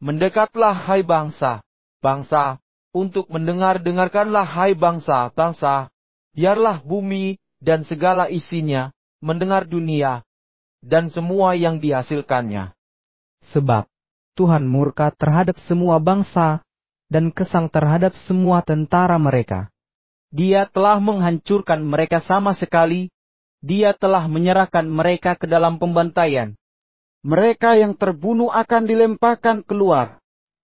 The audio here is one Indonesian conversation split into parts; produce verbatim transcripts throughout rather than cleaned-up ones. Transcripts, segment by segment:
Mendekatlah hai bangsa, bangsa, untuk mendengar-dengarkanlah hai bangsa-bangsa, biarlah bumi dan segala isinya mendengar dunia, dan semua yang dihasilkannya. Sebab Tuhan murka terhadap semua bangsa, dan kesang terhadap semua tentara mereka. Dia telah menghancurkan mereka sama sekali, Dia telah menyerahkan mereka ke dalam pembantaian. Mereka yang terbunuh akan dilemparkan keluar.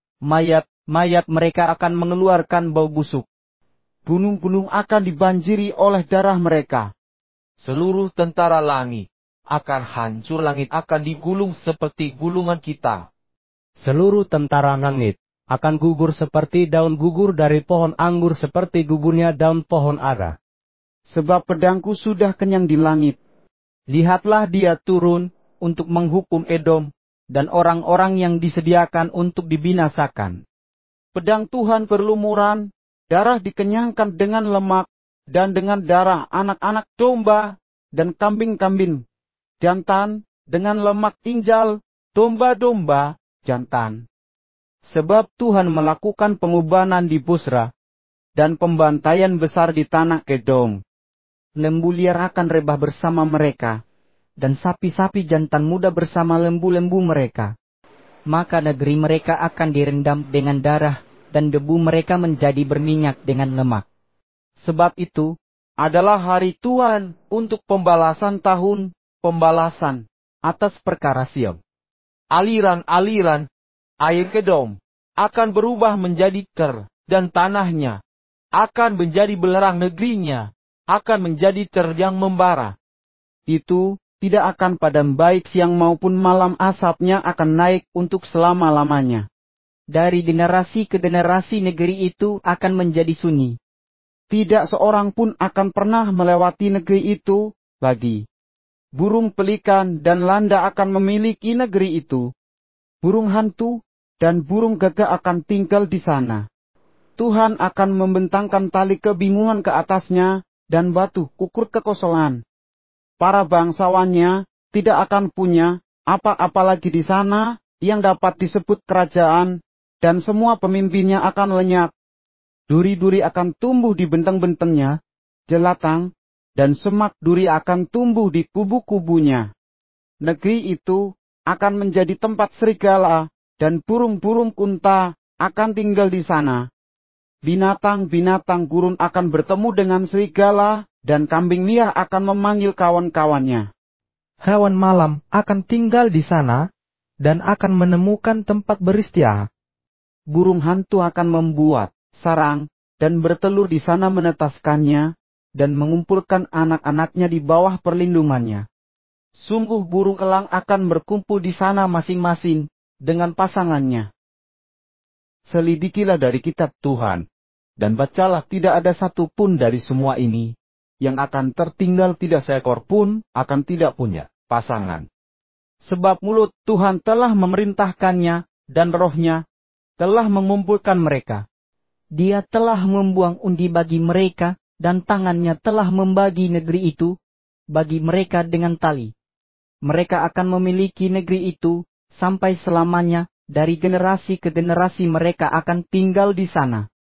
Mayat-mayat mereka akan mengeluarkan bau busuk. Gunung-gunung akan dibanjiri oleh darah mereka. Seluruh tentara langit akan hancur, langit akan digulung seperti gulungan kita. Seluruh tentara langit akan gugur seperti daun gugur dari pohon anggur, seperti gugurnya daun pohon ara. Sebab pedangku sudah kenyang di langit. Lihatlah Dia turun untuk menghukum Edom, dan orang-orang yang disediakan untuk dibinasakan. Pedang Tuhan berlumuran, darah dikenyangkan dengan lemak, dan dengan darah anak-anak domba, dan kambing-kambing jantan, dengan lemak tinjal, domba-domba jantan. Sebab Tuhan melakukan pengubahan di Bosra, dan pembantaian besar di tanah Edom. Lembu liar akan rebah bersama mereka, dan sapi-sapi jantan muda bersama lembu-lembu mereka. Maka negeri mereka akan direndam dengan darah, dan debu mereka menjadi berminyak dengan lemak. Sebab itu adalah hari Tuhan untuk pembalasan tahun, pembalasan atas perkara Sion. Aliran-aliran air Edom akan berubah menjadi ker, dan tanahnya akan menjadi belerang, negerinya akan menjadi cer yang membara. Itu tidak akan padam baik siang maupun malam, asapnya akan naik untuk selama-lamanya. Dari generasi ke generasi negeri itu akan menjadi sunyi. Tidak seorang pun akan pernah melewati negeri itu lagi. Burung pelikan dan landa akan memiliki negeri itu. Burung hantu dan burung gagak akan tinggal di sana. Tuhan akan membentangkan tali kebingungan ke atasnya, dan batu ukur kekosongan. Para bangsawannya tidak akan punya apa-apa lagi di sana yang dapat disebut kerajaan, dan semua pemimpinnya akan lenyap. Duri-duri akan tumbuh di benteng-bentengnya, jelatang dan semak duri akan tumbuh di kubu-kubunya. Negeri itu akan menjadi tempat serigala, dan burung-burung kunta akan tinggal di sana. Binatang-binatang gurun akan bertemu dengan serigala, dan kambing liar akan memanggil kawan-kawannya. Hewan malam akan tinggal di sana, dan akan menemukan tempat beristirahat. Burung hantu akan membuat sarang, dan bertelur di sana, menetaskannya, dan mengumpulkan anak-anaknya di bawah perlindungannya. Sungguh burung elang akan berkumpul di sana masing-masing dengan pasangannya. Selidikilah dari kitab Tuhan, dan bacalah, tidak ada satu pun dari semua ini yang akan tertinggal, tidak seekor pun akan tidak punya pasangan. Sebab mulut Tuhan telah memerintahkannya, dan rohnya telah mengumpulkan mereka. Dia telah membuang undi bagi mereka, dan tangannya telah membagi negeri itu bagi mereka dengan tali. Mereka akan memiliki negeri itu sampai selamanya, dari generasi ke generasi mereka akan tinggal di sana.